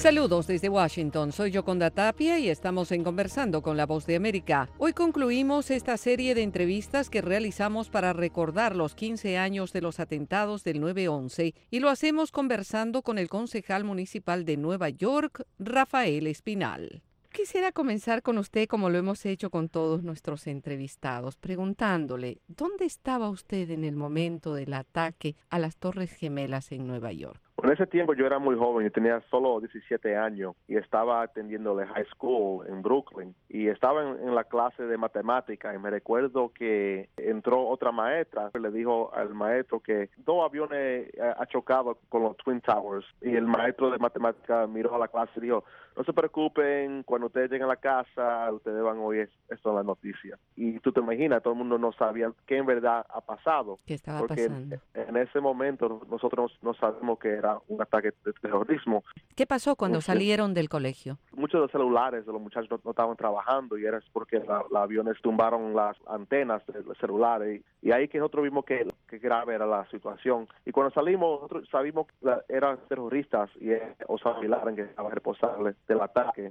Saludos desde Washington, soy Yoconda Tapia y estamos en Conversando con la Voz de América. Hoy concluimos esta serie de entrevistas que realizamos para recordar los 15 años de los atentados del 9/11 y lo hacemos conversando con el concejal municipal de Nueva York, Rafael Espinal. Quisiera comenzar con usted, como lo hemos hecho con todos nuestros entrevistados, preguntándole, ¿dónde estaba usted en el momento del ataque a las Torres Gemelas en Nueva York? En ese tiempo yo era muy joven, yo tenía solo 17 años y estaba atendiendo la high school en Brooklyn y estaba en la clase de matemática y me recuerdo que entró otra maestra que le dijo al maestro que dos aviones ha chocado con los Twin Towers y el maestro de matemática miró a la clase y dijo, no se preocupen, cuando ustedes lleguen a la casa ustedes van a oír esto en la noticia. Y tú te imaginas, todo el mundo no sabía qué en verdad ha pasado. ¿Qué estaba porque pasando? En ese momento nosotros no sabemos que era un ataque de terrorismo. ¿Qué pasó cuando salieron del colegio? Muchos de los celulares de los muchachos no estaban trabajando y era porque los aviones tumbaron las antenas de los celulares y ahí que nosotros vimos que grave era la situación. Y cuando salimos, nosotros sabíamos que eran terroristas y Osama Bin Laden que estaba responsable del ataque.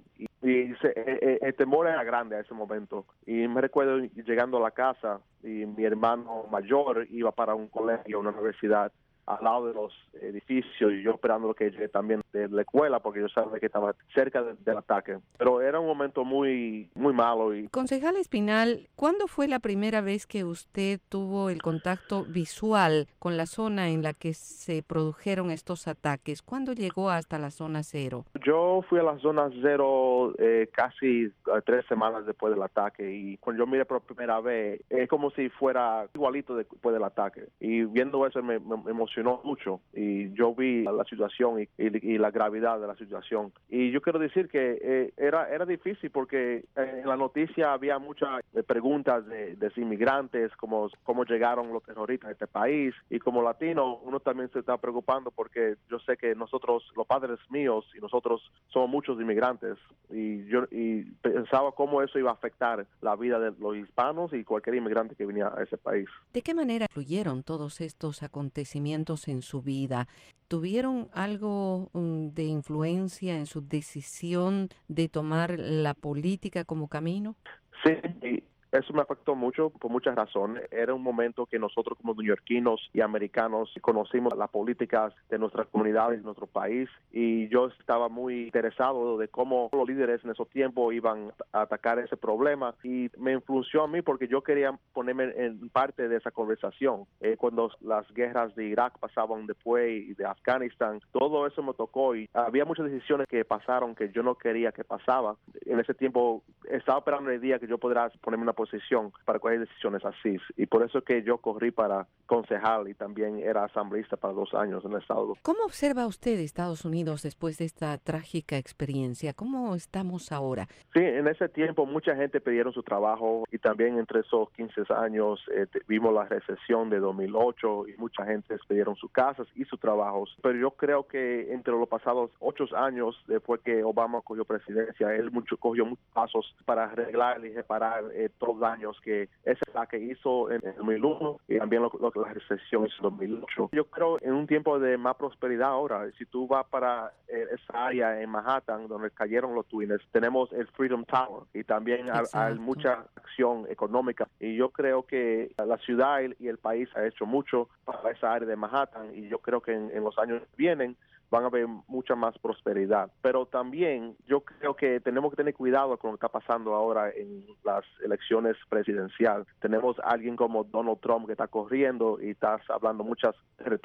El temor era grande a ese momento. Y me recuerdo llegando a la casa y mi hermano mayor iba para un colegio, una universidad, al lado de los edificios y yo esperando que llegue también de la escuela porque yo sabía que estaba cerca del ataque. Pero era un momento muy malo. Concejal Espinal, ¿cuándo fue la primera vez que usted tuvo el contacto visual con la zona en la que se produjeron estos ataques? ¿Cuándo llegó hasta la zona cero? Yo fui a la zona cero casi 3 semanas después del ataque y cuando yo miré por primera vez es como si fuera igualito después del ataque y viendo eso me emocionó mucho y yo vi la situación y la gravedad de la situación y yo quiero decir que era difícil porque en la noticia había muchas preguntas de inmigrantes, cómo llegaron los terroristas a este país y como latino uno también se está preocupando porque yo sé que nosotros, los padres míos y nosotros somos muchos inmigrantes y yo pensaba cómo eso iba a afectar la vida de los hispanos y cualquier inmigrante que venía a ese país. ¿De qué manera influyeron todos estos acontecimientos en su vida? ¿Tuvieron algo de influencia en su decisión de tomar la política como camino? Sí, eso me afectó mucho por muchas razones. Era un momento que nosotros como neoyorquinos y americanos conocimos las políticas de nuestras comunidades, de nuestro país, y yo estaba muy interesado de cómo los líderes en esos tiempos iban a atacar ese problema y me influenció a mí porque yo quería ponerme en parte de esa conversación. Cuando las guerras de Irak pasaban después y de Afganistán, todo eso me tocó y había muchas decisiones que pasaron que yo no quería que pasaba. En ese tiempo estaba esperando el día que yo pudiera ponerme en una posición para coger decisiones así y por eso es que yo corrí para concejal y también era asambleísta para 2 años en el estado. ¿Cómo observa usted Estados Unidos después de esta trágica experiencia? ¿Cómo estamos ahora? Sí, en ese tiempo mucha gente pidieron su trabajo y también entre esos 15 años vimos la recesión de 2008 y mucha gente pidieron sus casas y sus trabajos, pero yo creo que entre los pasados 8 años después que Obama cogió presidencia, él cogió muchos pasos para arreglar y reparar todos los daños que ese ataque hizo en 2001 y también lo que la recesión hizo en 2008. Yo creo en un tiempo de más prosperidad ahora, si tú vas para esa área en Manhattan donde cayeron los Twins, tenemos el Freedom Tower y también hay mucha acción económica y yo creo que la ciudad y el país ha hecho mucho para esa área de Manhattan y yo creo que en los años que vienen van a haber mucha más prosperidad. Pero también yo creo que tenemos que tener cuidado con lo que está pasando ahora en las elecciones presidenciales. Tenemos a alguien como Donald Trump que está corriendo y está hablando muchas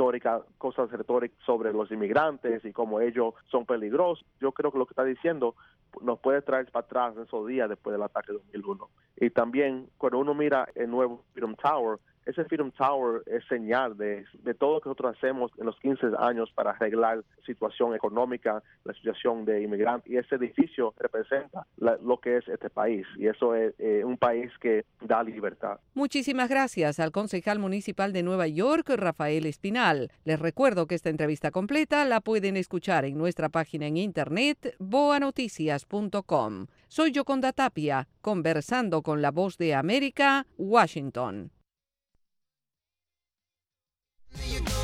cosas retóricas sobre los inmigrantes y cómo ellos son peligrosos. Yo creo que lo que está diciendo nos puede traer para atrás en esos días después del ataque de 2001. Y también cuando uno mira el nuevo Freedom Tower, ese Freedom Tower es señal de todo lo que nosotros hacemos en los 15 años para arreglar la situación económica, la situación de inmigrantes. Y ese edificio representa lo que es este país. Y eso es un país que da libertad. Muchísimas gracias al concejal municipal de Nueva York, Rafael Espinal. Les recuerdo que esta entrevista completa la pueden escuchar en nuestra página en internet, boanoticias.com. Soy Yoconda Tapia, conversando con la Voz de América, Washington. There you go.